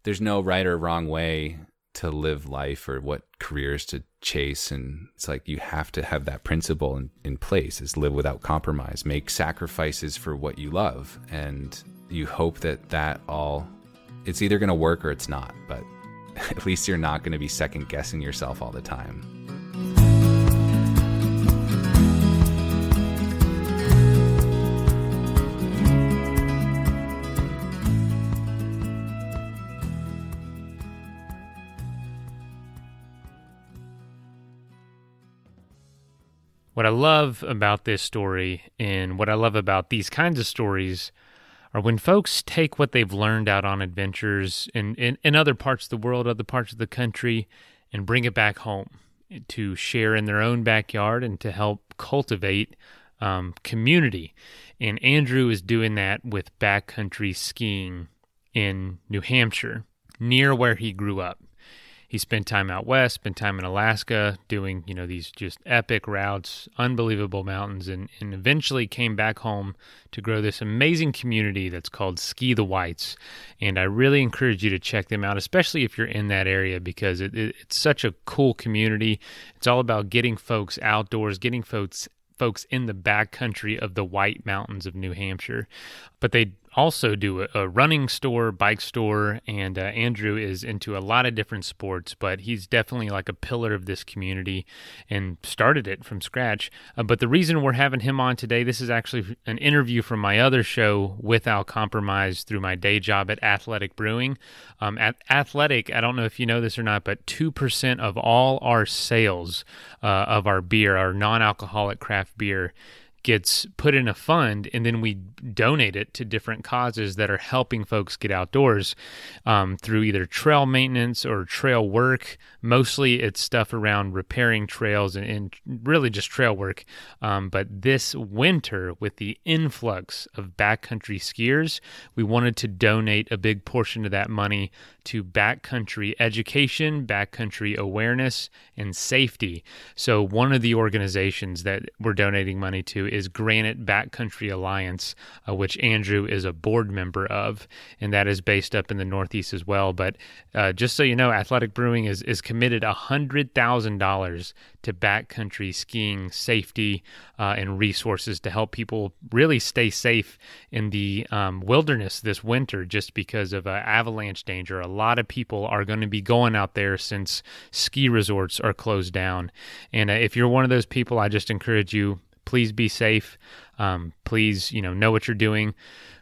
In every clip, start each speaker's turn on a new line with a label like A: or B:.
A: there's no right or wrong way to live life or what careers to chase. And it's like you have to have that principle in place, is live without compromise, make sacrifices for what you love. And you hope that all, it's either going to work or it's not, but at least you're not going to be second guessing yourself all the time.
B: What I love about this story and what I love about these kinds of stories are when folks take what they've learned out on adventures in other parts of the world, other parts of the country, and bring it back home to share in their own backyard and to help cultivate community. And Andrew is doing that with backcountry skiing in New Hampshire, near where he grew up. He spent time out west, spent time in Alaska doing, these just epic routes, unbelievable mountains, and eventually came back home to grow this amazing community that's called Ski the Whites. And I really encourage you to check them out, especially if you're in that area, because it's such a cool community. It's all about getting folks outdoors, getting folks in the backcountry of the White Mountains of New Hampshire. But they also do a running store, bike store, and Andrew is into a lot of different sports, but he's definitely like a pillar of this community and started it from scratch. But the reason we're having him on today, this is actually an interview from my other show, Without Compromise, through my day job at Athletic Brewing. At Athletic, I don't know if you know this or not, but 2% of all our sales of our beer, our non-alcoholic craft beer, gets put in a fund, and then we donate it to different causes that are helping folks get outdoors through either trail maintenance or trail work. Mostly it's stuff around repairing trails and really just trail work. But this winter, with the influx of backcountry skiers, we wanted to donate a big portion of that money to backcountry education, backcountry awareness, and safety. So one of the organizations that we're donating money to is Granite Backcountry Alliance, which Andrew is a board member of, and that is based up in the Northeast as well. But just so you know, Athletic Brewing is committed $100,000 to backcountry skiing safety and resources to help people really stay safe in the wilderness this winter, just because of avalanche danger. A lot of people are going to be going out there since ski resorts are closed down. And if you're one of those people, I just encourage you, please be safe. Please, know what you're doing.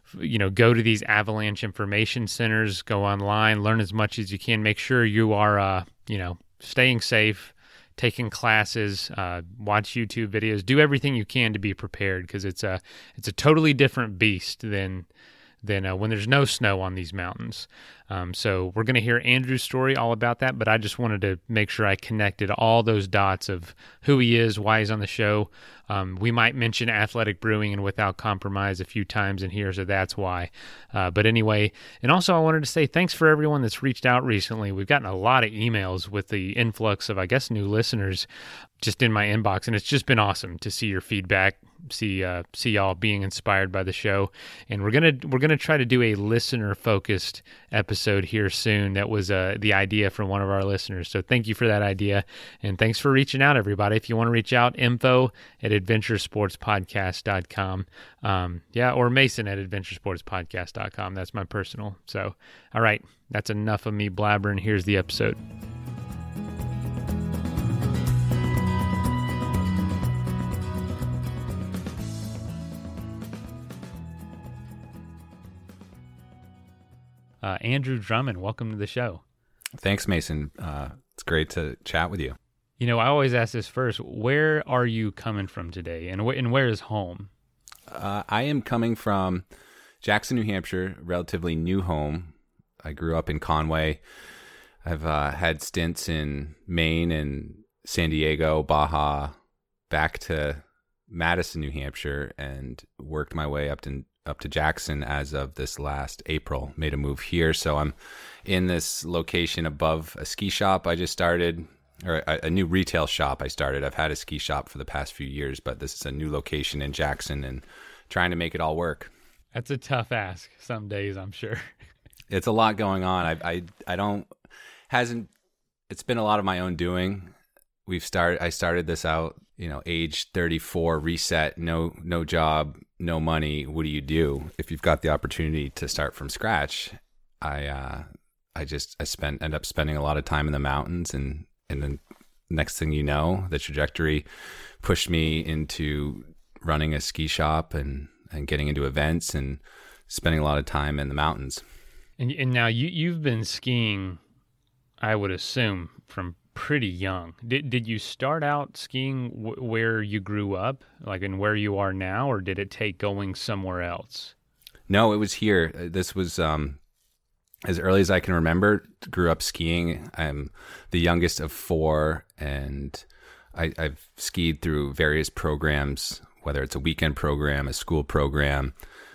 B: Go to these avalanche information centers, go online, learn as much as you can. Make sure you are, staying safe, taking classes, watch YouTube videos, do everything you can to be prepared, because it's a totally different beast than when there's no snow on these mountains. So we're going to hear Andrew's story all about that, but I just wanted to make sure I connected all those dots of who he is, why he's on the show. We might mention Athletic Brewing and Without Compromise a few times in here, so that's why. But anyway, and also I wanted to say thanks for everyone that's reached out recently. We've gotten a lot of emails with the influx of, I guess, new listeners just in my inbox, and it's just been awesome to see your feedback, see y'all being inspired by the show. And we're gonna try to do a listener focused episode here soon. That was the idea from one of our listeners, so thank you for that idea, and thanks for reaching out, everybody. If you want to reach out, info@adventuresportspodcast.com, or Mason@adventuresportspodcast.com. That's my personal. So all right, that's enough of me blabbering. Here's the episode. Andrew Drummond, welcome to the show.
A: Thanks, Mason. It's great to chat with you.
B: I always ask this first. Where are you coming from today, and where is home?
A: I am coming from Jackson, New Hampshire, relatively new home. I grew up in Conway. I've had stints in Maine and San Diego, Baja, back to Madison, New Hampshire, and worked my way up to Jackson as of this last April. Made a move here, so I'm in this location above a ski shop I just started, or a new retail shop I started. I've had a ski shop for the past few years, but this is a new location in Jackson and trying to make it all work.
B: That's a tough ask some days, I'm sure.
A: It's a lot going on. I don't hasn't it's been a lot of my own doing. I started this out, age 34, reset, no job, no money. What do? If you've got the opportunity to start from scratch, I end up spending a lot of time in the mountains, and then next thing you know, the trajectory pushed me into running a ski shop and getting into events and spending a lot of time in the mountains.
B: And now you've been skiing, I would assume, from pretty young. Did you start out skiing where you grew up, like in where you are now, or did it take going somewhere else?
A: No, it was here. This was as early as I can remember. Grew up skiing. I'm the youngest of four, and I've skied through various programs, whether it's a weekend program, a school program,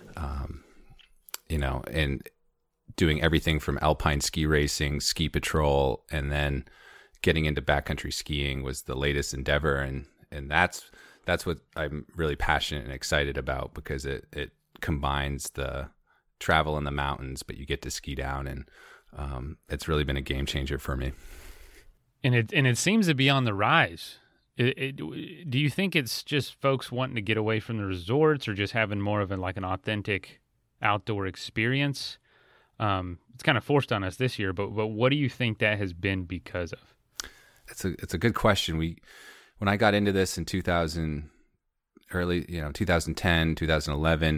A: and doing everything from alpine ski racing, ski patrol, and then getting into backcountry skiing was the latest endeavor. And that's what I'm really passionate and excited about, because it combines the travel in the mountains, but you get to ski down, and it's really been a game changer for me.
B: And it seems to be on the rise. Do you think it's just folks wanting to get away from the resorts, or just having more of an authentic outdoor experience? It's kind of forced on us this year, but what do you think that has been because of?
A: It's a good question. When I got into this in 2010, 2011,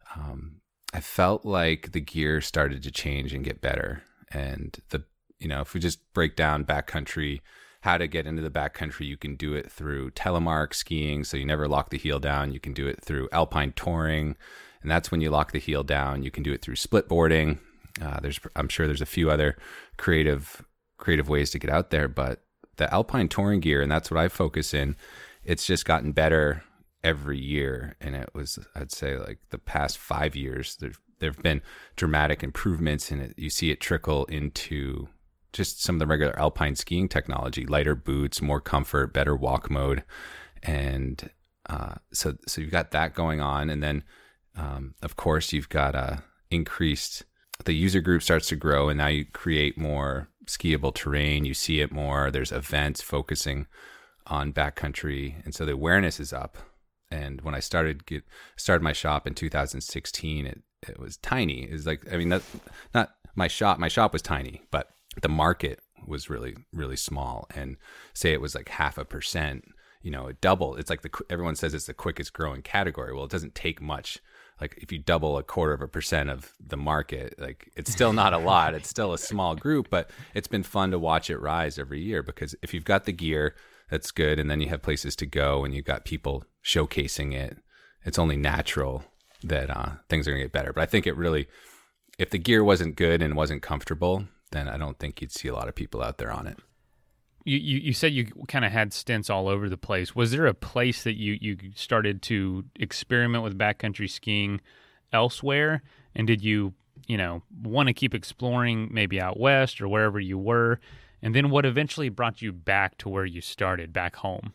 A: I felt like the gear started to change and get better. And if we just break down backcountry, how to get into the backcountry, you can do it through telemark skiing, so you never lock the heel down. You can do it through alpine touring, and that's when you lock the heel down. You can do it through split boarding. I'm sure there's a few other creative ways to get out there, but the alpine touring gear, and that's what I focus in, it's just gotten better every year. And I'd say like the past 5 years, there've been dramatic improvements in it. You see it trickle into just some of the regular alpine skiing technology, lighter boots, more comfort, better walk mode. And so you've got that going on. And then, of course, you've got increased, the user group starts to grow, and now you create more skiable terrain. You see it more. There's events focusing on backcountry. And so the awareness is up. And when I started my shop in 2016, it was tiny. It's not my shop. My shop was tiny, but the market was really, really small. And say it was like 0.5%, it doubled. It's like everyone says it's the quickest growing category. Well, it doesn't take much. Like if you double 0.25% of the market, like it's still not a lot. It's still a small group, but it's been fun to watch it rise every year, because if you've got the gear, that's good. And then you have places to go and you've got people showcasing it. It's only natural that things are going to get better. But I think if the gear wasn't good and wasn't comfortable, then I don't think you'd see a lot of people out there on it.
B: You said you kind of had stints all over the place. Was there a place that you started to experiment with backcountry skiing elsewhere? And did you want to keep exploring maybe out west or wherever you were? And then what eventually brought you back to where you started, back home?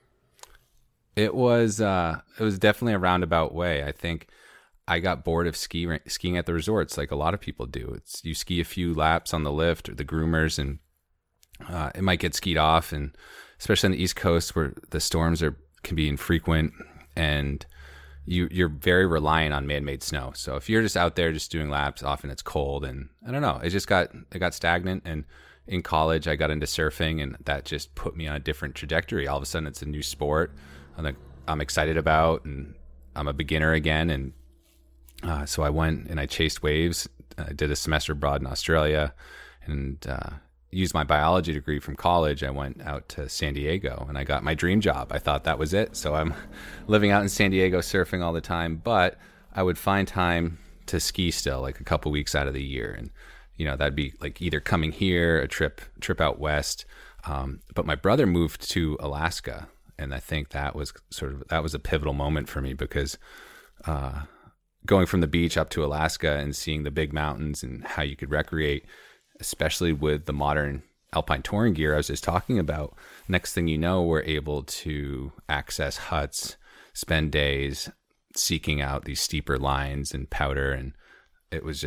A: It was definitely a roundabout way. I think I got bored of skiing at the resorts, like a lot of people do. You ski a few laps on the lift or the groomers, and it might get skied off, and especially on the East Coast where the storms can be infrequent, and you're very reliant on man-made snow. So if you're just out there just doing laps, often it's cold, and I don't know. It got stagnant. And in college, I got into surfing, and that just put me on a different trajectory. All of a sudden, it's a new sport I'm excited about, and I'm a beginner again. And so I went and I chased waves. I did a semester abroad in Australia, and used my biology degree from college. I went out to San Diego, and I got my dream job. I thought that was it. So I'm living out in San Diego, surfing all the time, but I would find time to ski still, like a couple weeks out of the year. And, that'd be like either coming here, a trip out west. But my brother moved to Alaska, and I think that was a pivotal moment for me, because going from the beach up to Alaska and seeing the big mountains and how you could recreate, especially with the modern alpine touring gear I was just talking about, next thing you know, we're able to access huts, spend days seeking out these steeper lines and powder. And it was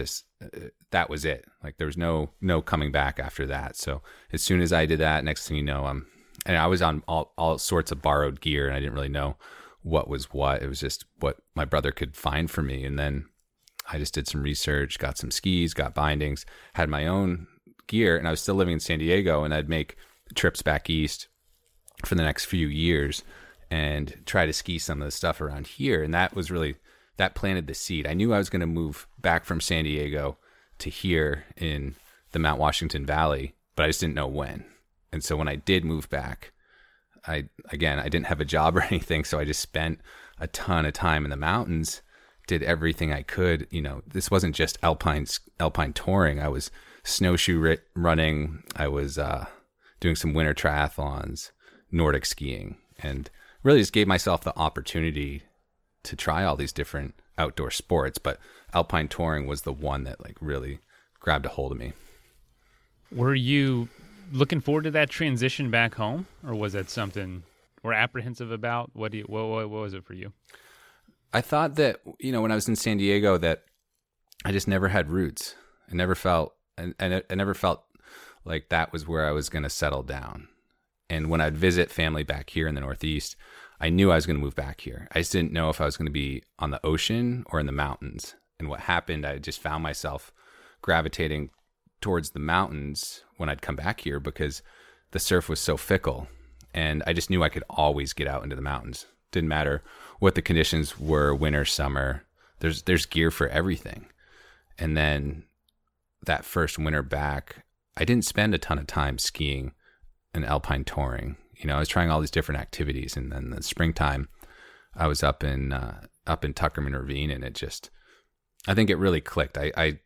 A: that was it. Like there was no coming back after that. So as soon as I did that, next thing you know, and I was on all sorts of borrowed gear, and I didn't really know what was what. It was just what my brother could find for me. And then I just did some research, got some skis, got bindings, had my own gear, and I was still living in San Diego, and I'd make trips back east for the next few years and try to ski some of the stuff around here. And that planted the seed. I knew I was going to move back from San Diego to here in the Mount Washington Valley, but I just didn't know when. And so when I did move back, I didn't have a job or anything, so I just spent a ton of time in the mountains, did everything I could. You know, this wasn't just alpine touring. I was snowshoe running. I was doing some winter triathlons, Nordic skiing, and really just gave myself the opportunity to try all these different outdoor sports. But alpine touring was the one that like really grabbed a hold of me.
B: Were you looking forward to that transition back home, or was that something we're apprehensive about? What was it for you?
A: I thought that, you know, when I was in San Diego, that I just never had roots. I never felt, and I never felt like that was where I was going to settle down. And when I'd visit family back here in the Northeast, I knew I was going to move back here. I just didn't know if I was going to be on the ocean or in the mountains. And what happened, I just found myself gravitating towards the mountains when I'd come back here because the surf was so fickle. And I just knew I could always get out into the mountains. Didn't matter what the conditions were, winter, summer. There's gear for everything. And then that first winter back, I didn't spend a ton of time skiing and alpine touring. You know, I was trying all these different activities, and then the springtime, I was up in Tuckerman Ravine, and it just, I think it really clicked. I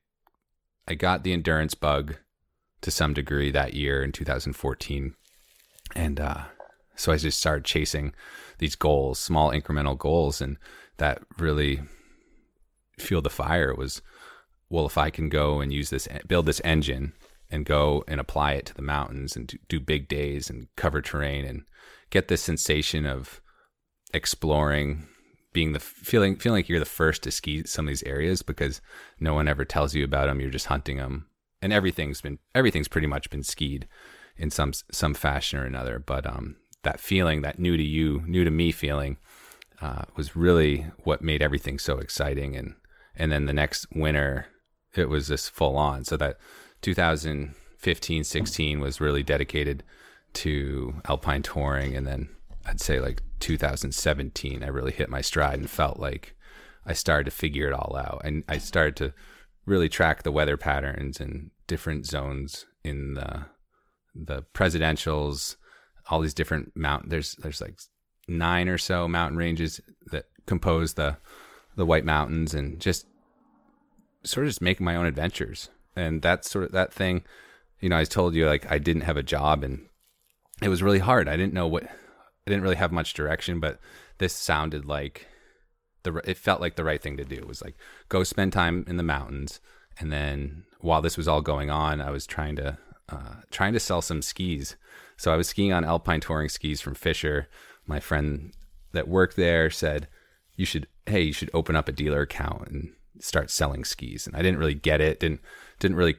A: got the endurance bug to some degree that year in 2014, and so I just started chasing these goals, small incremental goals, and that really fueled the fire. It was, well, if I can go and build this engine and go and apply it to the mountains and do big days and cover terrain and get this sensation of exploring, feeling like you're the first to ski some of these areas because no one ever tells you about them. You're just hunting them, and everything's pretty much been skied in some fashion or another. But that feeling, that new to me feeling, was really what made everything so exciting. And then the next winter, it was just full on. So that 2015-16 was really dedicated to alpine touring, and then I'd say like 2017 I really hit my stride and felt like I started to figure it all out, and I started to really track the weather patterns in different zones in the presidentials, all these different there's like 9 or so mountain ranges that compose the White Mountains, and just sort of just making my own adventures. And that's sort of that thing, you know, I told you, like, I didn't have a job and it was really hard. I didn't really have much direction, but this sounded like it felt like the right thing to do. It was like, go spend time in the mountains. And then while this was all going on, I was trying to sell some skis. So I was skiing on alpine touring skis from Fisher. My friend that worked there said, you should open up a dealer account and start selling skis. And I didn't really get it. Didn't really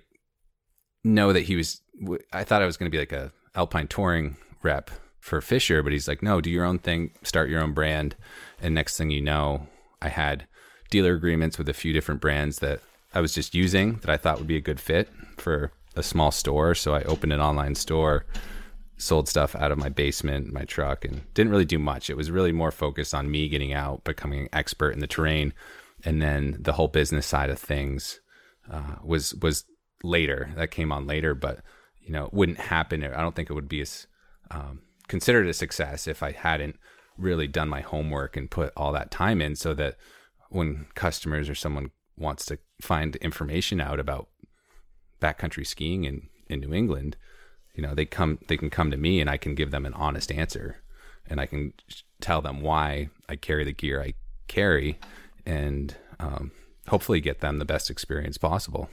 A: know that I thought I was going to be like a alpine touring rep for Fisher, but he's like, no, do your own thing, start your own brand. And next thing you know, I had dealer agreements with a few different brands that I was just using that I thought would be a good fit for a small store. So I opened an online store, sold stuff out of my basement, my truck, and didn't really do much. It was really more focused on me getting out, becoming an expert in the terrain. And then the whole business side of things was later. That came on later, but you know, it wouldn't happen. I don't think it would be as considered a success if I hadn't really done my homework and put all that time in, so that when customers or someone wants to find information out about backcountry skiing in New England, you know, they can come to me and I can give them an honest answer, and I can tell them why I carry the gear I carry, and hopefully get them the best experience possible.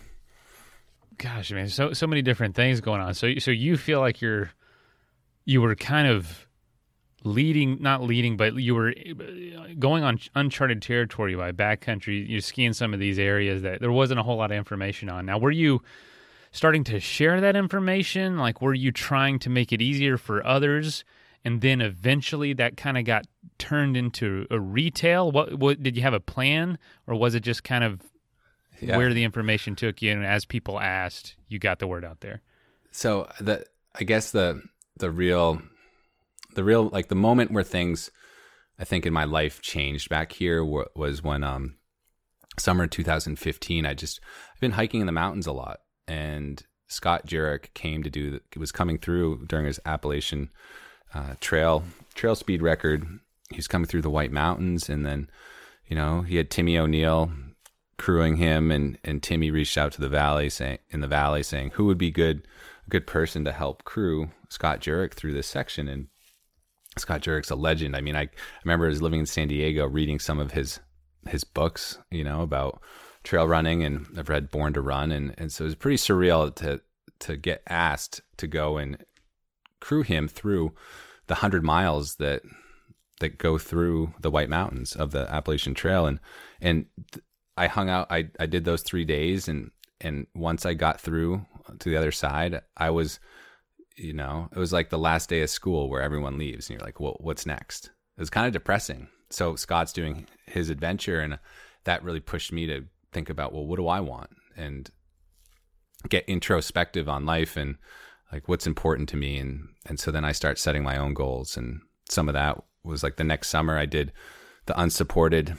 B: Gosh, man, so many different things going on. So you feel like you were kind of not leading, but you were going on uncharted territory by backcountry. You're skiing some of these areas that there wasn't a whole lot of information on. Now, were you starting to share that information? Like, were you trying to make it easier for others? And then eventually that kind of got turned into a retail? What did you have a plan, or was it just kind of where the information took you, and as people asked, you got the word out there?
A: So I guess the real like the moment where things, I think, in my life changed back here was when summer 2015. I've been hiking in the mountains a lot, and Scott Jurek was coming through during his Appalachian trail speed record. He was coming through the White Mountains, and then he had Timmy O'Neill crewing him, and Timmy reached out to the valley saying who would be a good person to help crew Scott Jurek through this section. And Scott Jurek's a legend. I mean, I remember I was living in San Diego reading some of his books, about trail running, and I've read Born to Run. And so it was pretty surreal to get asked to go and crew him through the 100 miles that go through the White Mountains of the Appalachian Trail. And I hung out, I did those 3 days. And once I got through to the other side, I was, it was like the last day of school where everyone leaves and you're like, well, what's next? It was kind of depressing. So Scott's doing his adventure, and that really pushed me to think about, well, what do I want? And get introspective on life and like what's important to me. And so then I start setting my own goals. And some of that was like the next summer I did the unsupported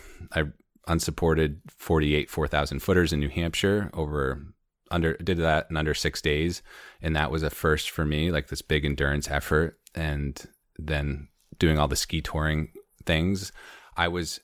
A: 48 4,000 footers in New Hampshire did that in under 6 days. And that was a first for me, like this big endurance effort. And then doing all the ski touring things, I was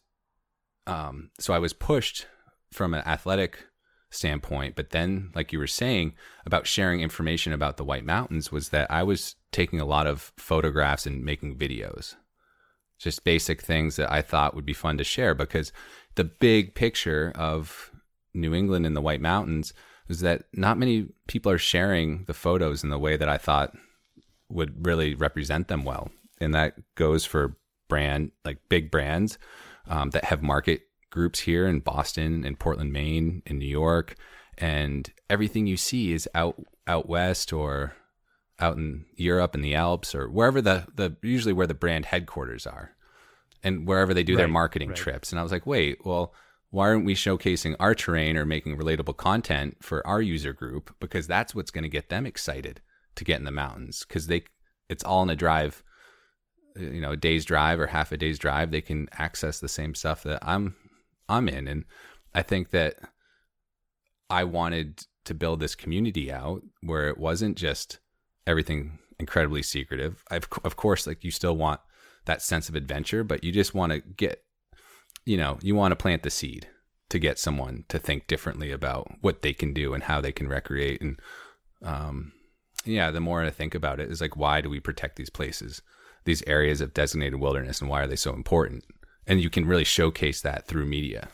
A: pushed from an athletic standpoint. But then, like you were saying about sharing information about the White Mountains, was that I was taking a lot of photographs and making videos, just basic things that I thought would be fun to share, because the big picture of New England and the White Mountains is that not many people are sharing the photos in the way that I thought would really represent them well. And that goes for big brands that have market groups here in Boston, in Portland, Maine, in New York. And everything you see is out west or out in Europe in the Alps, or wherever usually where the brand headquarters are, and wherever they do their marketing trips. And I was like, wait, well, why aren't we showcasing our terrain or making relatable content for our user group? Because that's what's going to get them excited to get in the mountains, because it's all in a drive, a day's drive or half a day's drive. They can access the same stuff that I'm in. And I think that I wanted to build this community out where it wasn't just everything incredibly secretive. Of course, like, you still want that sense of adventure, but you just want to get, you want to plant the seed to get someone to think differently about what they can do and how they can recreate. And the more I think about it, is like, why do we protect these places, these areas of designated wilderness, and why are they so important? And you can really showcase that through media.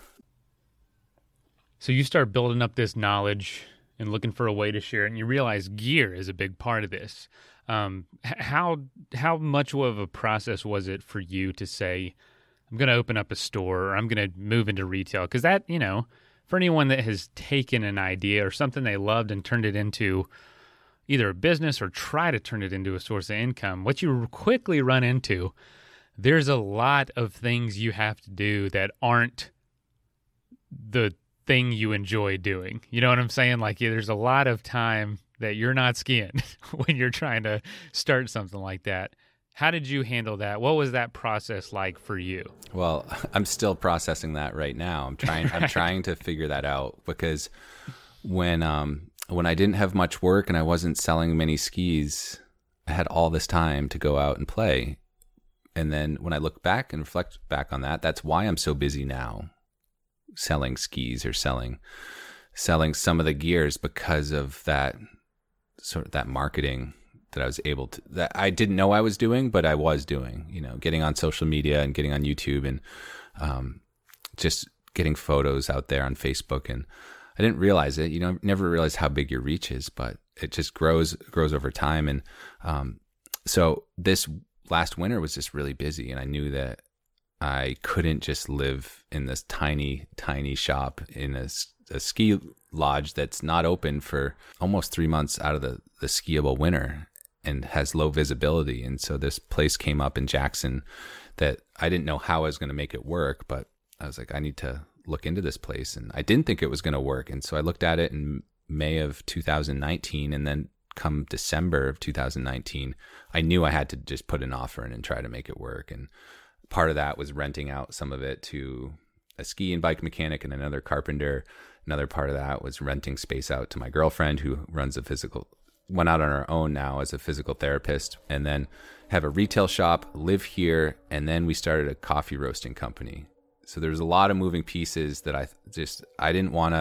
B: So you start building up this knowledge and looking for a way to share it, and you realize gear is a big part of this. How much of a process was it for you to say, I'm going to open up a store, or I'm going to move into retail? Because that, for anyone that has taken an idea or something they loved and turned it into either a business or try to turn it into a source of income, what you quickly run into, there's a lot of things you have to do that aren't the thing you enjoy doing. You know what I'm saying? Like, there's a lot of time that you're not skiing when you're trying to start something like that. How did you handle that? What was that process like for you?
A: Well, I'm still processing that right now. I'm trying to figure that out, because when I didn't have much work and I wasn't selling many skis, I had all this time to go out and play. And then when I look back and reflect back on that, that's why I'm so busy now selling skis or selling some of the gears, because of that sort of that marketing that I was able to, that I didn't know I was doing, but I was doing, getting on social media and getting on YouTube, and just getting photos out there on Facebook. And I didn't realize it, never realize how big your reach is, but it just grows over time. And so this last winter was just really busy, and I knew that I couldn't just live in this tiny, tiny shop in a ski lodge that's not open for almost 3 months out of the skiable winter and has low visibility. And so this place came up in Jackson that I didn't know how I was going to make it work, but I was like, I need to look into this place. And I didn't think it was going to work. And so I looked at it in May of 2019, and then come December of 2019, I knew I had to just put an offer in and try to make it work. And part of that was renting out some of it to a ski and bike mechanic and another carpenter. Another part of that was renting space out to my girlfriend, who runs went out on her own now as a physical therapist, and then have a retail shop, live here, and then we started a coffee roasting company. So there's a lot of moving pieces that I didn't want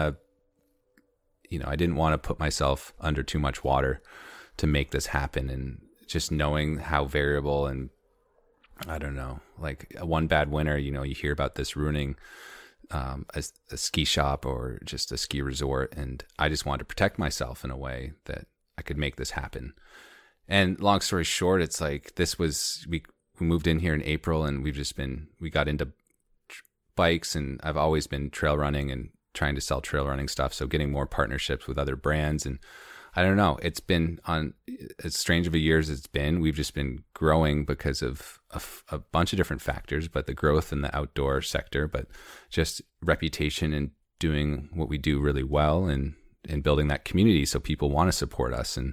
A: to put myself under too much water to make this happen. And just knowing how variable, and I don't know, like one bad winter, you hear about this ruining a ski shop or just a ski resort. And I just wanted to protect myself in a way that I could make this happen. And long story short, it's like we moved in here in April, and we got into bikes, and I've always been trail running and trying to sell trail running stuff. So getting more partnerships with other brands. And I don't know, it's been on as strange of a year as it's been. We've just been growing because of a bunch of different factors, but the growth in the outdoor sector, but just reputation and doing what we do really well, and building that community so people want to support us. And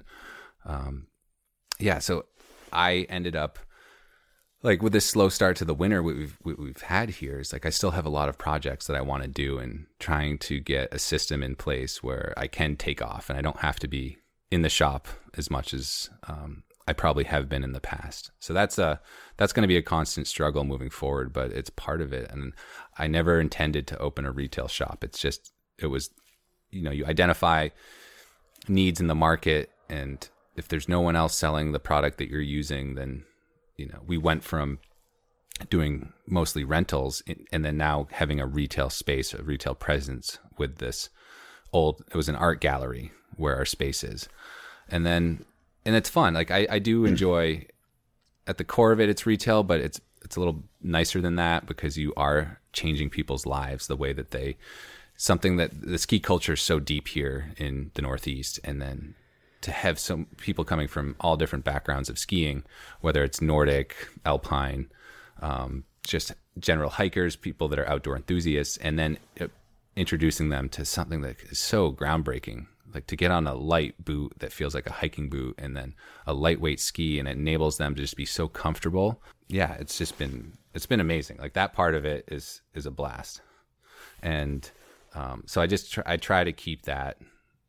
A: so I ended up, like, with this slow start to the winter, what we've had here is like, I still have a lot of projects that I want to do, and trying to get a system in place where I can take off and I don't have to be in the shop as much as I probably have been in the past. So that's going to be a constant struggle moving forward, but it's part of it. And I never intended to open a retail shop. It was, you identify needs in the market, and if there's no one else selling the product that you're using, then we went from doing mostly rentals and then now having a retail space, a retail presence with this it was an art gallery where our space is. And it's fun. Like I do enjoy, at the core of it, it's retail, but it's a little nicer than that, because you are changing people's lives the way that something that the ski culture is so deep here in the Northeast. And then to have some people coming from all different backgrounds of skiing, whether it's Nordic, Alpine, just general hikers, people that are outdoor enthusiasts, and then introducing them to something that is so groundbreaking, like to get on a light boot that feels like a hiking boot, and then a lightweight ski, and it enables them to just be so comfortable. Yeah, it's been amazing. Like, that part of it is a blast. And so I try to keep that.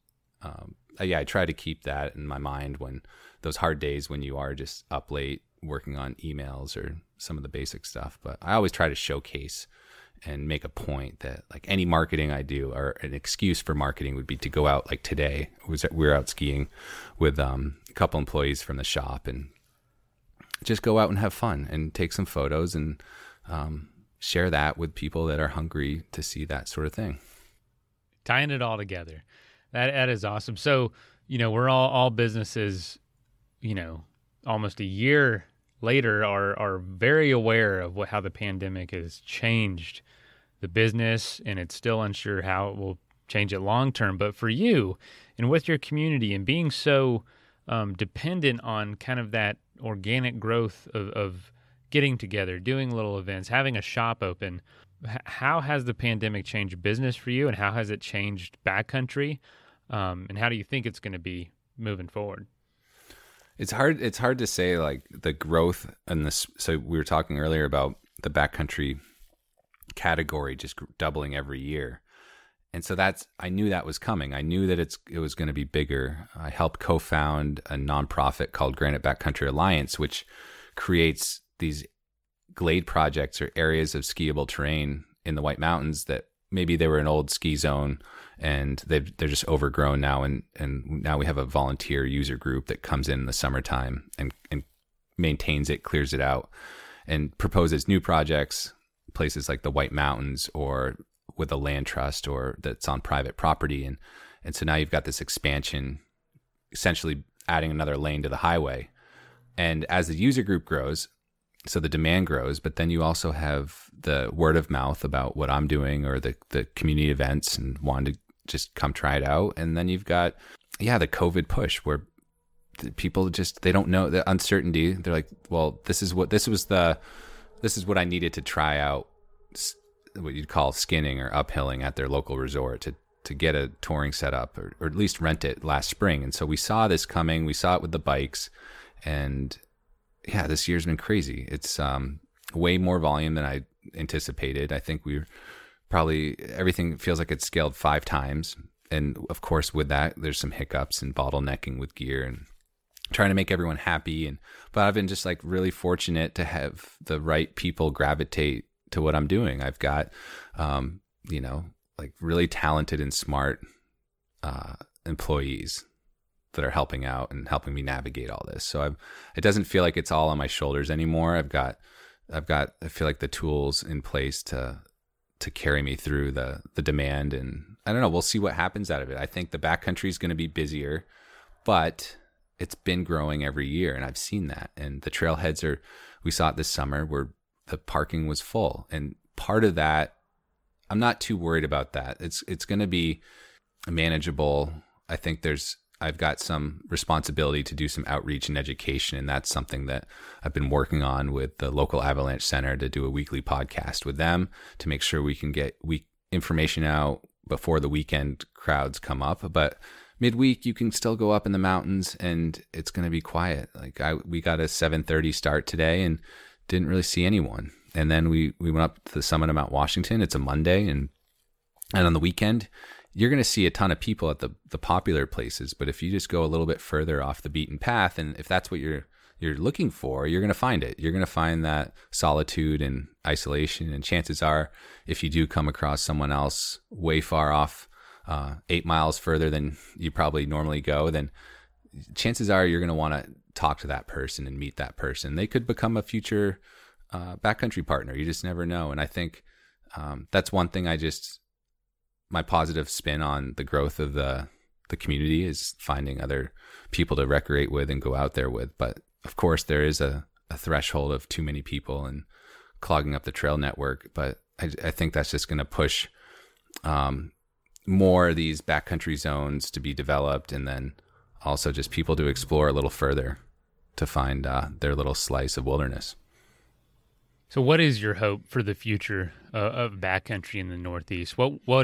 A: I try to keep that in my mind when those hard days when you are just up late working on emails or some of the basic stuff. But I always try to showcase and make a point that, like, any marketing I do, or an excuse for marketing, would be to go out. Like today, we were out skiing with a couple employees from the shop, and just go out and have fun and take some photos and share that with people that are hungry to see that sort of thing.
B: Tying it all together. That is awesome. So, we're all businesses, almost a year later are very aware of how the pandemic has changed the business, and it's still unsure how it will change it long term. But for you, and with your community, and being so dependent on kind of that organic growth of getting together, doing little events, having a shop open, how has the pandemic changed business for you, and how has it changed backcountry? And how do you think it's going to be moving forward?
A: It's hard to say, like, the growth in this. So we were talking earlier about the backcountry category just doubling every year. And so I knew that was coming. I knew that it was going to be bigger. I helped co-found a nonprofit called Granite Backcountry Alliance, which creates these glade projects or areas of skiable terrain in the White Mountains that maybe they were an old ski zone and they're just overgrown now. And now we have a volunteer user group that comes in the summertime and maintains it, clears it out, and proposes new projects, places like the White Mountains or with a land trust or that's on private property. And so now you've got this expansion, essentially adding another lane to the highway. And as the user group grows, So the demand grows, but then you also have the word of mouth about what I'm doing, or the community events, and wanting to just come try it out. And then you've got, the COVID push, where people just, they don't know, the uncertainty. They're like, well, this is what I needed to try out, what you'd call skinning or uphilling at their local resort to get a touring setup, or at least rent it last spring. And so we saw this coming. We saw it with the bikes, and this year's been crazy. It's way more volume than I anticipated. I think everything feels like it's scaled 5 times. And of course, with that, there's some hiccups and bottlenecking with gear and trying to make everyone happy. But I've been just like really fortunate to have the right people gravitate to what I'm doing. I've got, like really talented and smart employees that are helping out and helping me navigate all this. So it doesn't feel like it's all on my shoulders anymore. I feel like the tools in place to carry me through the demand. And I don't know, we'll see what happens out of it. I think the backcountry is going to be busier, but it's been growing every year, and I've seen that. And the trailheads we saw it this summer where the parking was full. And part of that, I'm not too worried about that. It's going to be manageable. I think I've got some responsibility to do some outreach and education, and that's something that I've been working on with the local Avalanche Center, to do a weekly podcast with them to make sure we can get information out before the weekend crowds come up. But midweek, you can still go up in the mountains, and it's going to be quiet. Like we got a 7:30 start today and didn't really see anyone. And then we went up to the summit of Mount Washington. It's a Monday, and on the weekend, you're going to see a ton of people at the popular places. But if you just go a little bit further off the beaten path, and if that's what you're looking for, you're going to find it. You're going to find that solitude and isolation. And chances are, if you do come across someone else way far off, 8 miles further than you probably normally go, then chances are you're going to want to talk to that person and meet that person. They could become a future backcountry partner. You just never know. And I think that's one thing my positive spin on the growth of the community is finding other people to recreate with and go out there with. But of course, there is a threshold of too many people and clogging up the trail network. But I think that's just going to push more of these backcountry zones to be developed, and then also just people to explore a little further to find their little slice of wilderness.
B: So what is your hope for the future of backcountry in the Northeast? What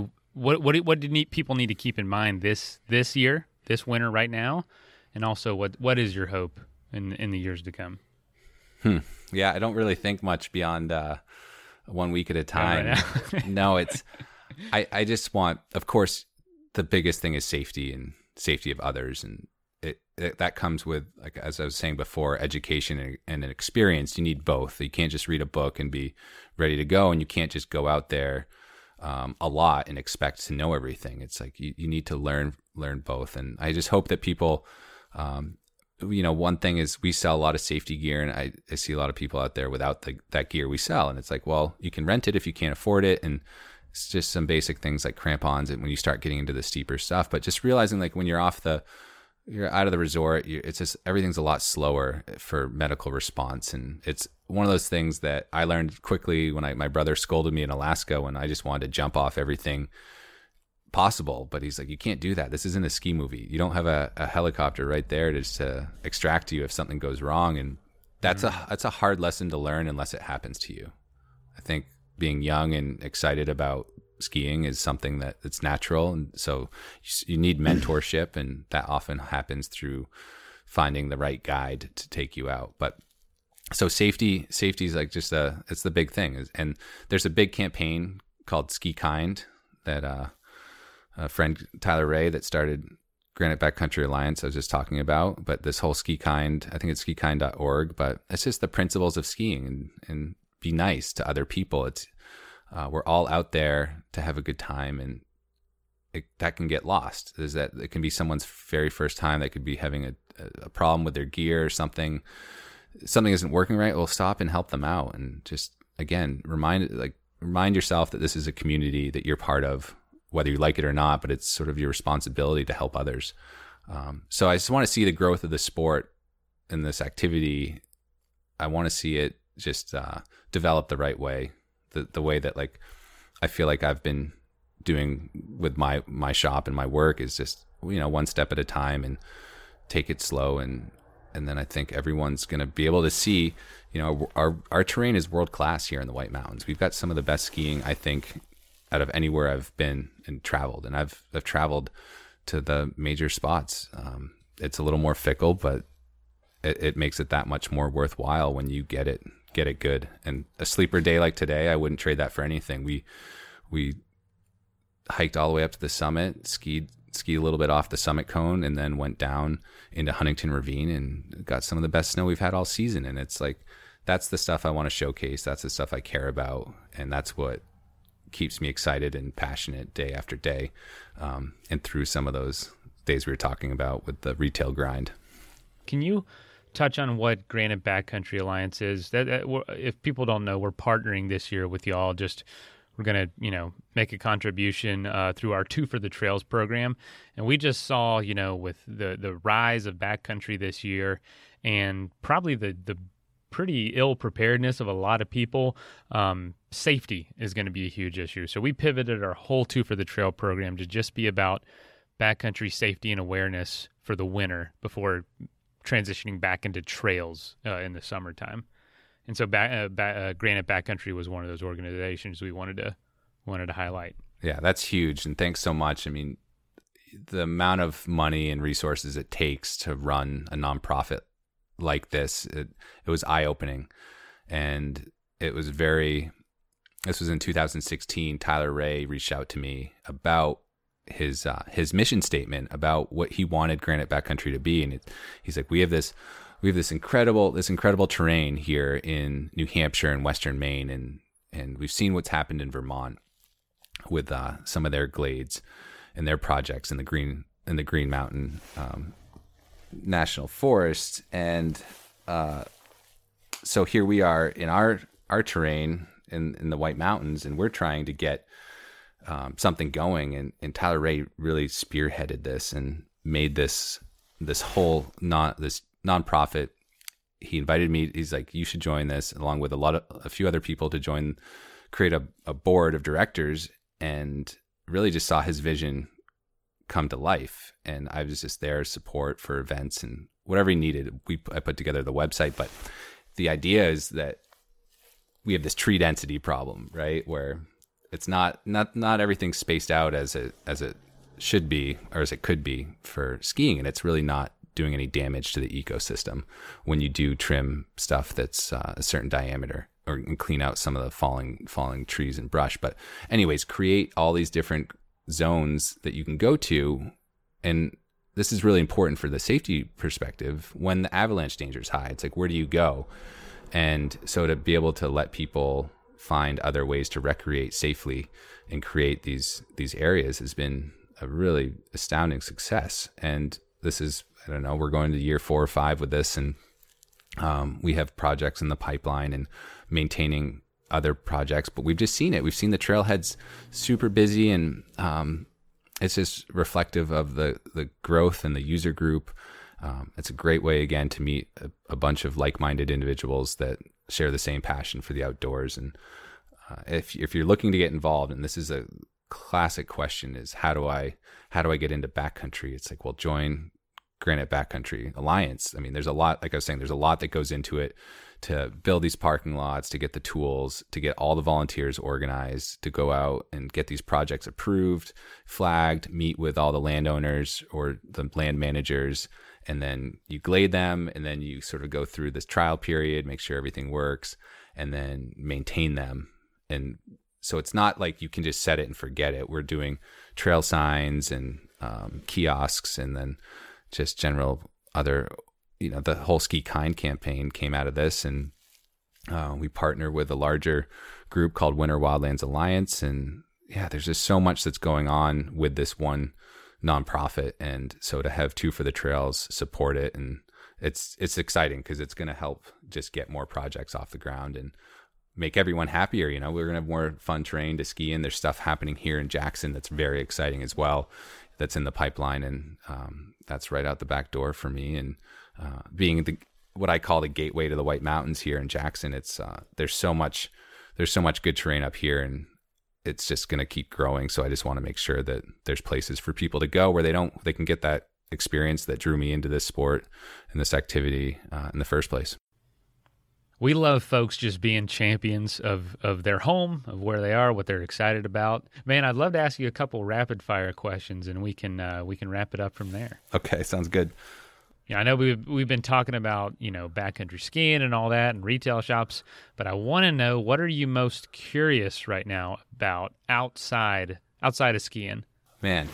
B: do people need to keep in mind this year, this winter right now? And also what is your hope in the years to come?
A: Yeah, I don't really think much beyond 1 week at a time. Right. No, I just want, of course, the biggest thing is safety and safety of others. And that comes with, like, as I was saying before, education and an experience. You need both. You can't just read a book and be ready to go, and you can't just go out there a lot and expect to know everything. It's like you need to learn both. And I just hope that people, one thing is we sell a lot of safety gear, and I see a lot of people out there without that gear we sell. And it's like, well, you can rent it if you can't afford it. And it's just some basic things like crampons, and when you start getting into the steeper stuff. But just realizing, like, when you're out of the resort, it's just, everything's a lot slower for medical response. And it's one of those things that I learned quickly when my brother scolded me in Alaska when I just wanted to jump off everything possible. But he's like, you can't do that. This isn't a ski movie. You don't have a helicopter right there to extract you if something goes wrong. And that's a hard lesson to learn unless it happens to you. I think being young and excited about skiing is something that's natural, and so you need mentorship, and that often happens through finding the right guide to take you out. But so safety is like it's the big thing. And there's a big campaign called Ski Kind that a friend, Tyler Ray, that started Granite Backcountry Alliance, I was just talking about. But this whole Ski Kind, I think it's skikind.org, but it's just the principles of skiing and be nice to other people. It's we're all out there to have a good time, and that can get lost. Is that it can be someone's very first time. They could be having a problem with their gear or something isn't working right. We'll stop and help them out, and just again remind yourself that this is a community that you're part of, whether you like it or not. But it's sort of your responsibility to help others. So I just want to see the growth of the sport and this activity I want to see it just develop the right way, the way that like I feel like I've been doing with my shop and my work is just, one step at a time and take it slow. And then I think everyone's going to be able to see, our terrain is world class here in the White Mountains. We've got some of the best skiing, I think, out of anywhere I've been and traveled. And I've traveled to the major spots. It's a little more fickle, but it makes it that much more worthwhile when you get it good. And a sleeper day like today, I wouldn't trade that for anything. We hiked all the way up to the summit, skied a little bit off the summit cone, and then went down into Huntington Ravine and got some of the best snow we've had all season. And it's like, that's the stuff I want to showcase. That's the stuff I care about. And that's what keeps me excited and passionate day after day. And through some of those days we were talking about with the retail grind.
B: Can you touch on what Granite Backcountry Alliance is? If people don't know, we're partnering this year with y'all. We're going to, make a contribution through our Two for the Trails program. And we just saw, with the rise of backcountry this year and probably the pretty ill preparedness of a lot of people, safety is going to be a huge issue. So we pivoted our whole Two for the Trail program to just be about backcountry safety and awareness for the winter before transitioning back into trails in the summertime. And so Granite Backcountry was one of those organizations we wanted to highlight. Yeah,
A: that's huge. And thanks so much. I mean, the amount of money and resources it takes to run a nonprofit like this, it was eye-opening. And this was in 2016, Tyler Ray reached out to me about his mission statement about what he wanted Granite Backcountry to be. And he's like, we have this incredible terrain here in New Hampshire and Western Maine. And we've seen what's happened in Vermont with some of their glades and their projects in the Green Mountain National Forest. And so here we are in our terrain in the White Mountains, and we're trying to get something going. And Tyler Ray really spearheaded this and made this whole this nonprofit. He invited me. He's like, you should join this, along with a few other people, to create a board of directors, and really just saw his vision come to life. And I was just there, support for events and whatever he needed. I put together the website, but the idea is that we have this tree density problem, right? Where it's not everything spaced out as it should be, or as it could be for skiing. And it's really not doing any damage to the ecosystem when you do trim stuff that's a certain diameter, or clean out some of the falling trees and brush. But anyways, create all these different zones that you can go to. And this is really important for the safety perspective. When the avalanche danger is high, it's like, where do you go? And so to be able to let people find other ways to recreate safely and create these areas has been a really astounding success. And this is, I don't know, we're going to year 4 or 5 with this, and we have projects in the pipeline and maintaining other projects, but we've just seen it. We've seen the trailheads super busy, and it's just reflective of the growth and the user group. It's a great way, again, to meet a bunch of like-minded individuals that share the same passion for the outdoors. And if you're looking to get involved, and this is a classic question, is how do I get into backcountry? It's like, well, join Granite Backcountry Alliance. I mean, there's a lot, like I was saying, there's a lot that goes into it to build these parking lots, to get the tools, to get all the volunteers organized, to go out and get these projects approved, flagged, meet with all the landowners or the land managers, and then you glade them, and then you sort of go through this trial period, make sure everything works, and then maintain them. And so it's not like you can just set it and forget it. We're doing trail signs and kiosks, and then just general other, the whole Ski Kind campaign came out of this. And we partner with a larger group called Winter Wildlands Alliance. And yeah, there's just so much that's going on with this one nonprofit. And so to have Two for the Trails support it, and it's exciting because it's going to help just get more projects off the ground and make everyone happier. We're going to have more fun terrain to ski in. There's stuff happening here in Jackson that's very exciting as well, that's in the pipeline. And that's right out the back door for me. And being what I call the gateway to the White Mountains here in Jackson. It's there's so much good terrain up here, and it's just going to keep growing. So I just want to make sure that there's places for people to go where they can get that experience that drew me into this sport and this activity in the first place.
B: We love folks just being champions of their home, of where they are, what they're excited about. Man, I'd love to ask you a couple rapid fire questions, and we can wrap it up from there.
A: Okay, sounds good.
B: Yeah, I know we've been talking about, backcountry skiing and all that and retail shops, but I want to know, what are you most curious right now about outside of skiing? Man,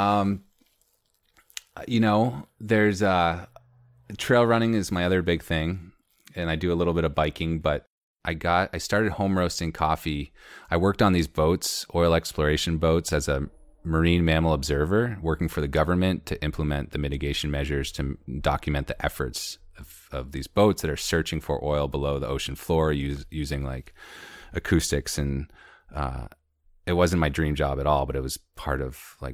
A: there's trail running is my other big thing, and I do a little bit of biking, but I started home roasting coffee. I worked on these boats, oil exploration boats, as a marine mammal observer, working for the government to implement the mitigation measures to document the efforts of these boats that are searching for oil below the ocean floor using like acoustics. And it wasn't my dream job at all, but it was part of like,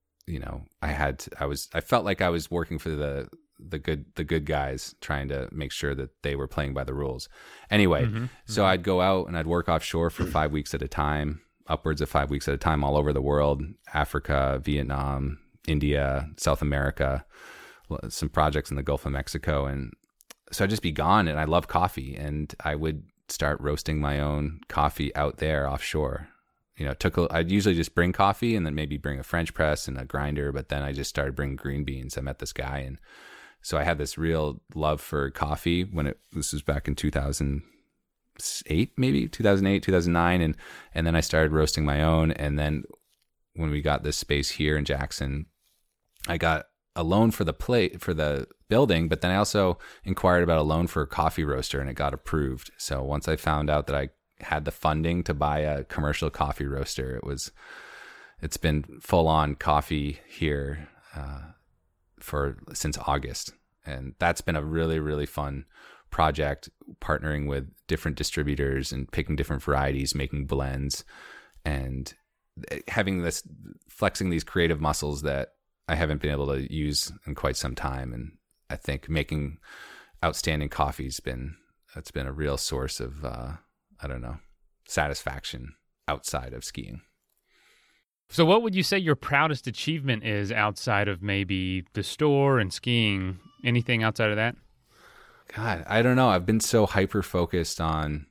A: I felt like I was working for the good guys, trying to make sure that they were playing by the rules. Anyway, so I'd go out and I'd work offshore for 5 weeks at a time, upwards of 5 weeks at a time, all over the world: Africa, Vietnam, India, South America, some projects in the Gulf of Mexico. And so I'd just be gone, and I love coffee, and I would start roasting my own coffee out there offshore. I'd usually just bring coffee and then maybe bring a French press and a grinder, but then I just started bringing green beans. I met this guy, and so I had this real love for coffee this was back in 2008, maybe 2008, 2009. And then I started roasting my own. And then when we got this space here in Jackson, I got a loan for the building, but then I also inquired about a loan for a coffee roaster, and it got approved. So once I found out that I had the funding to buy a commercial coffee roaster, it's been full on coffee here since August. And that's been a really, really fun project, partnering with different distributors and picking different varieties, making blends, and flexing these creative muscles that I haven't been able to use in quite some time. And I think making outstanding coffee's been a real source of, satisfaction outside of skiing.
B: So what would you say your proudest achievement is outside of maybe the store and skiing? Anything outside of that?
A: God, I don't know. I've just been so hyper-focused on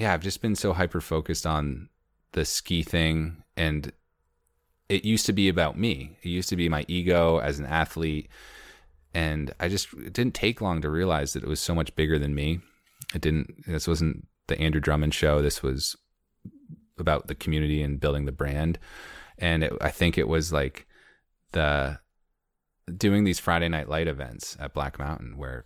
A: the ski thing. And it used to be about me. It used to be my ego as an athlete. And it didn't take long to realize that it was so much bigger than me. This wasn't the Andrew Drummond show. This was about the community and building the brand. And I think it was like doing these Friday Night Light events at Black Mountain where,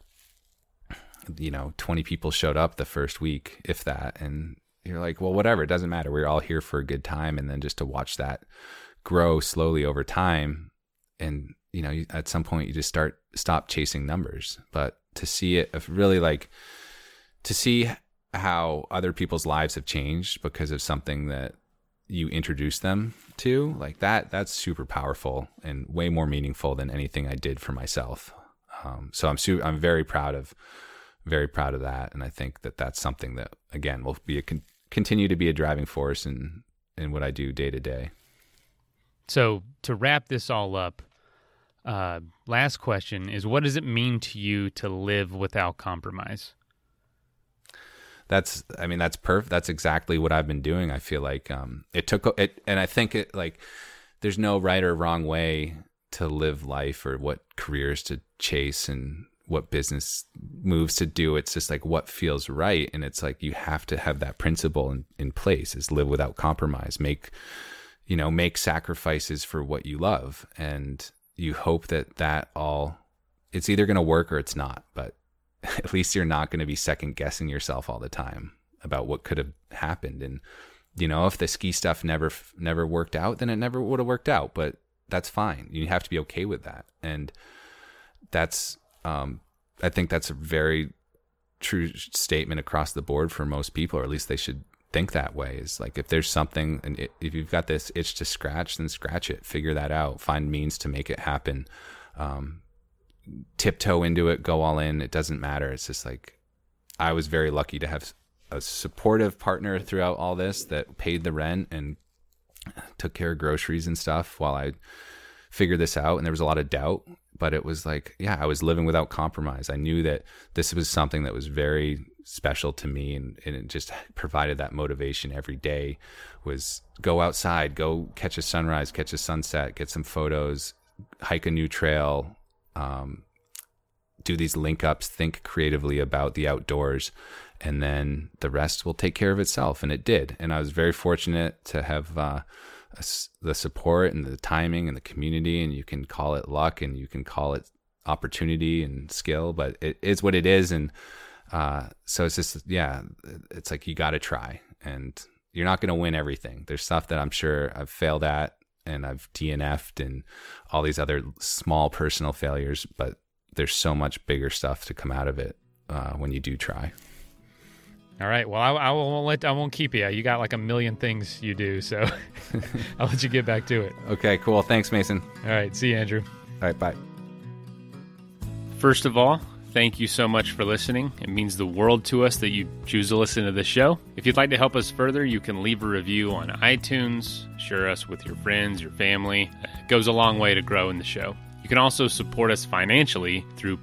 A: 20 people showed up the first week, if that. And you're like, well, whatever, it doesn't matter. We're all here for a good time. And then just to watch that grow slowly over time. And, at some point you just stop chasing numbers, but to see it really to see how other people's lives have changed because of something that you introduce them to, like that's super powerful and way more meaningful than anything I did for myself. So I'm very proud of that. And I think that that's something that, again, will continue to be a driving force in what I do day to day.
B: So to wrap this all up, last question is, what does it mean to you to live without compromise?
A: That's perfect. That's exactly what I've been doing. I feel like it took it, and I think there's no right or wrong way to live life or what careers to chase and what business moves to do. It's just like what feels right, and it's like you have to have that principle in place: is live without compromise. Make sacrifices for what you love, and you hope that all it's either going to work or it's not, but at least you're not going to be second guessing yourself all the time about what could have happened. And, if the ski stuff never worked out, then it never would have worked out, but that's fine. You have to be okay with that. And that's, I think that's a very true statement across the board for most people, or at least they should think that way. Is like, if there's something, and if you've got this itch to scratch, then scratch it, figure that out, find means to make it happen. tiptoe into it, go all in. It doesn't matter. It's just like, I was very lucky to have a supportive partner throughout all this that paid the rent and took care of groceries and stuff while I figured this out. And there was a lot of doubt, but it was like, yeah, I was living without compromise. I knew that this was something that was very special to me, and it just provided that motivation every day. Was go outside, go catch a sunrise, catch a sunset, get some photos, hike a new trail, do these link ups, think creatively about the outdoors, and then the rest will take care of itself. And it did. And I was very fortunate to have the support and the timing and the community, and you can call it luck and you can call it opportunity and skill, but it is what it is. And so it's just, yeah, it's like, you got to try, and you're not going to win everything. There's stuff that I'm sure I've failed at, and I've DNF'd and all these other small personal failures, but there's so much bigger stuff to come out of it when you do try.
B: All right. Well, I won't keep you. You got like a million things you do, so I'll let you get back to it.
A: Okay, cool. Thanks, Mason.
B: All right. See you, Andrew.
A: All right. Bye.
B: First of all, thank you so much for listening. It means the world to us that you choose to listen to this show. If you'd like to help us further, you can leave a review on iTunes, share us with your friends, your family. It goes a long way to growing the show. You can also support us financially through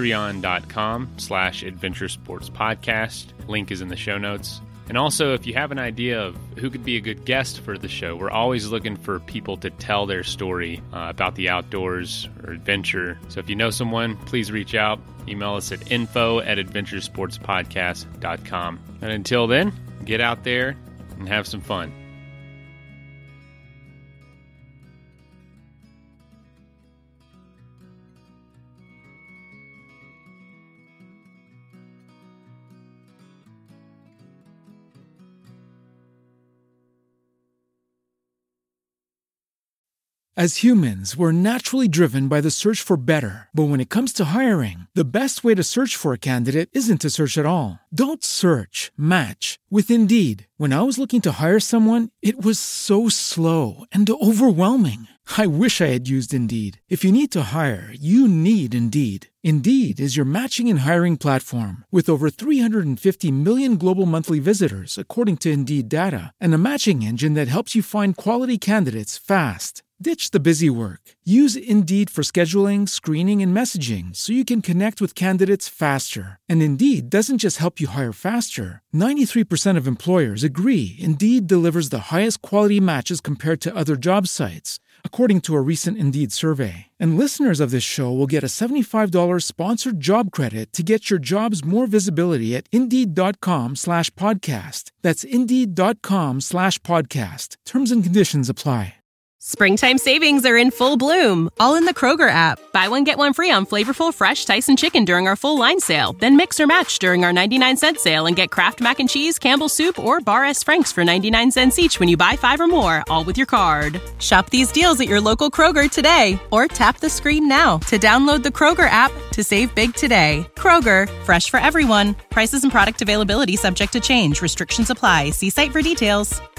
B: patreon.com/adventuresportspodcast. Link is in the show notes. And also, if you have an idea of who could be a good guest for the show, we're always looking for people to tell their story about the outdoors or adventure. So if you know someone, please reach out. Email us at info@adventuresportspodcast.com. And until then, get out there and have some fun.
C: As humans, we're naturally driven by the search for better. But when it comes to hiring, the best way to search for a candidate isn't to search at all. Don't search, match with Indeed. When I was looking to hire someone, it was so slow and overwhelming. I wish I had used Indeed. If you need to hire, you need Indeed. Indeed is your matching and hiring platform with over 350 million global monthly visitors, according to Indeed data, and a matching engine that helps you find quality candidates fast. Ditch the busy work. Use Indeed for scheduling, screening, and messaging so you can connect with candidates faster. And Indeed doesn't just help you hire faster. 93% of employers agree Indeed delivers the highest quality matches compared to other job sites, according to a recent Indeed survey. And listeners of this show will get a $75 sponsored job credit to get your jobs more visibility at Indeed.com/podcast. That's Indeed.com/podcast. Terms and conditions apply.
D: Springtime savings are in full bloom, all in the Kroger app. Buy one, get one free on flavorful, fresh Tyson chicken during our full line sale. Then mix or match during our 99-cent sale and get Kraft Mac and Cheese, Campbell's Soup, or Bar S. Frank's for 99 cents each when you buy 5 or more, all with your card. Shop these deals at your local Kroger today, or tap the screen now to download the Kroger app to save big today. Kroger, fresh for everyone. Prices and product availability subject to change. Restrictions apply. See site for details.